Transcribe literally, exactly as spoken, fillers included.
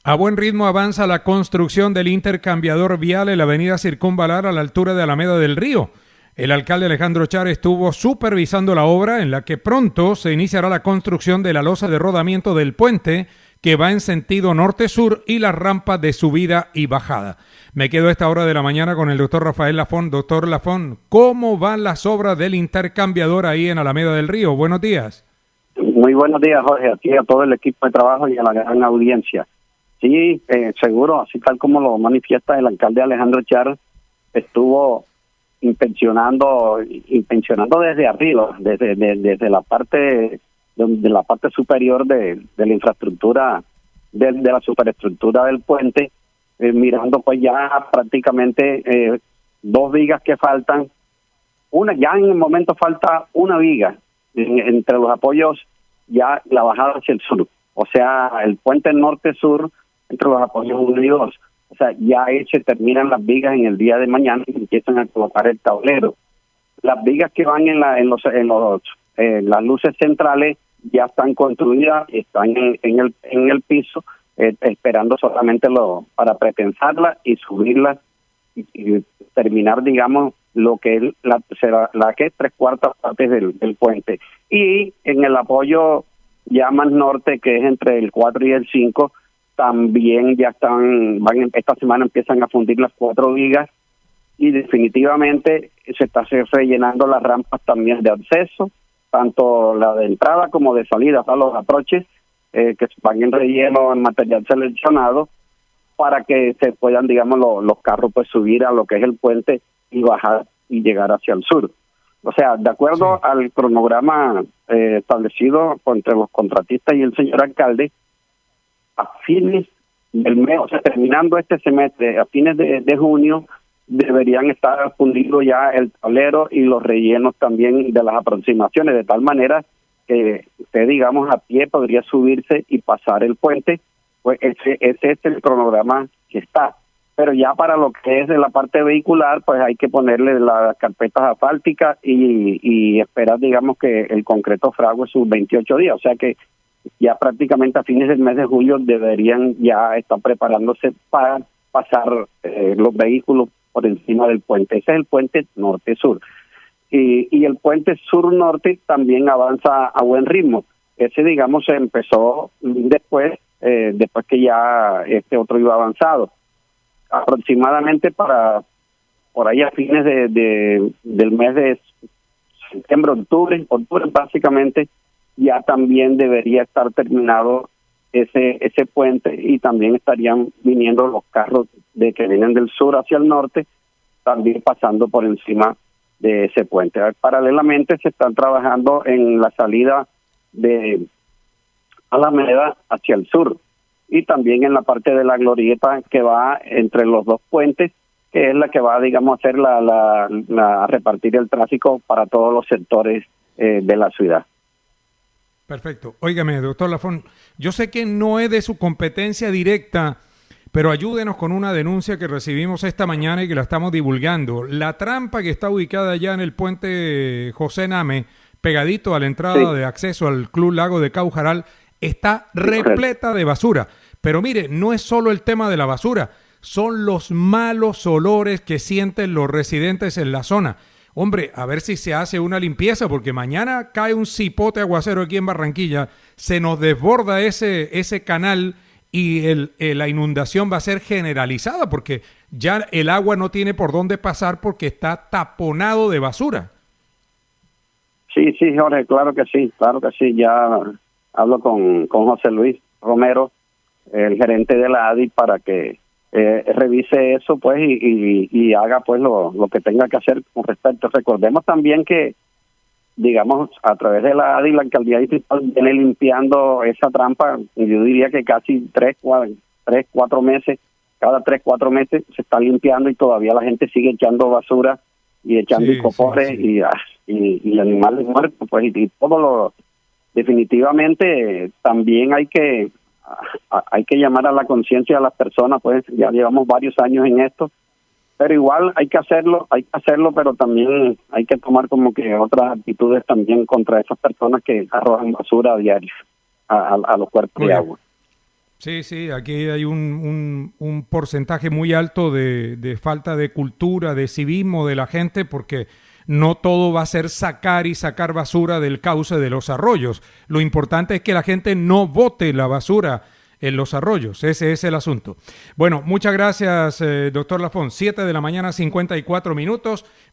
A buen ritmo avanza la construcción del intercambiador vial en la avenida Circunvalar a la altura de Alameda del Río. El alcalde Alejandro Char estuvo supervisando la obra, en la que pronto se iniciará la construcción de la losa de rodamiento del puente que va en sentido norte-sur y la rampa de subida y bajada. Me quedo a esta hora de la mañana con el doctor Rafael Lafón. Doctor Lafón, ¿cómo van las obras del intercambiador ahí en Alameda del Río? Buenos días. Muy buenos días, Jorge, a ti, a todo el equipo de trabajo y a la gran audiencia. Sí, eh, seguro, así tal como lo manifiesta el alcalde Alejandro Char, estuvo intencionando, intencionando desde arriba, desde, de, desde la parte de, de la parte superior de, de la infraestructura, de, de la superestructura del puente, eh, mirando pues ya prácticamente eh, dos vigas que faltan. Una, ya en el momento falta una viga en, entre los apoyos, ya la bajada hacia el sur, o sea, el puente norte-sur entre los apoyos uno y dos. O sea, ya ahí se terminan las vigas en el día de mañana y empiezan a colocar el tablero. Las vigas que van en, la, en los en los eh, las luces centrales ya están construidas, están en, en el en el piso, eh, esperando solamente lo para pretensarlas y subirlas y, y terminar, digamos, lo que es la, será, la que es tres cuartas partes del, del puente. Y en el apoyo ya más norte, que es entre el cuatro y el cinco, también ya están, van esta semana empiezan a fundir las cuatro vigas y definitivamente se está rellenando las rampas también de acceso, tanto la de entrada como de salida para los aproches, eh, que van en relleno en material seleccionado para que se puedan, digamos, lo, los carros pues subir a lo que es el puente y bajar y llegar hacia el sur. O sea, de acuerdo sí. al cronograma eh, establecido entre los contratistas y el señor alcalde, a fines del mes, o sea, terminando este semestre, a fines de, de junio, deberían estar fundidos ya el tablero y los rellenos también de las aproximaciones, de tal manera que usted, digamos, a pie podría subirse y pasar el puente. Pues ese, ese es el cronograma que está. Pero ya para lo que es de la parte vehicular, pues hay que ponerle las carpetas asfálticas y, y esperar, digamos, que el concreto frague sus veintiocho días. O sea que ya prácticamente a fines del mes de julio deberían ya estar preparándose para pasar eh, los vehículos por encima del puente. Ese es el puente norte-sur. Y, y el puente sur-norte también avanza a buen ritmo. Ese, digamos, se empezó después, eh, después que ya este otro iba avanzado. Aproximadamente para por ahí a fines de, de del mes de septiembre, octubre, octubre básicamente, ya también debería estar terminado ese ese puente y también estarían viniendo los carros de que vienen del sur hacia el norte, también pasando por encima de ese puente. Paralelamente se están trabajando en la salida de Alameda hacia el sur y también en la parte de la glorieta que va entre los dos puentes, que es la que va, digamos, a hacer la, la, la a repartir el tráfico para todos los sectores eh, de la ciudad. Perfecto. Óigame, doctor Lafón, yo sé que no es de su competencia directa, pero ayúdenos con una denuncia que recibimos esta mañana y que la estamos divulgando. La trampa que está ubicada allá en el puente José Name, pegadito a la entrada sí. de acceso al Club Lago de Caujaral, está repleta de basura. Pero mire, no es solo el tema de la basura, son los malos olores que sienten los residentes en la zona. Hombre, a ver si se hace una limpieza, porque mañana cae un cipote aguacero aquí en Barranquilla, se nos desborda ese, ese canal y el, el, la inundación va a ser generalizada, porque ya el agua no tiene por dónde pasar porque está taponado de basura. Sí, sí, Jorge, claro que sí, claro que sí. Ya hablo con, con José Luis Romero, el gerente de la A D I, para que Eh, revise eso pues y, y, y haga pues lo, lo que tenga que hacer con respecto. Recordemos también que, digamos, a través de la A D I, la alcaldía distrital viene limpiando esa trampa, yo diría que casi tres, cuatro, tres, cuatro meses, cada tres, cuatro meses se está limpiando y todavía la gente sigue echando basura y echando sí, icopores sí, sí. y, ah, y, y animales muertos, pues y, y todo lo, definitivamente también hay que hay que llamar a la conciencia de las personas, pues ya llevamos varios años en esto, pero igual hay que hacerlo, hay que hacerlo, pero también hay que tomar como que otras actitudes también contra esas personas que arrojan basura a diario a, a, a los cuerpos de agua. Sí, sí, aquí hay un, un, un porcentaje muy alto de, de falta de cultura, de civismo de la gente, porque no todo va a ser sacar y sacar basura del cauce de los arroyos. Lo importante es que la gente no bote la basura en los arroyos. Ese es el asunto. Bueno, muchas gracias, eh, doctor Lafón. Siete de la mañana, cincuenta y cuatro minutos.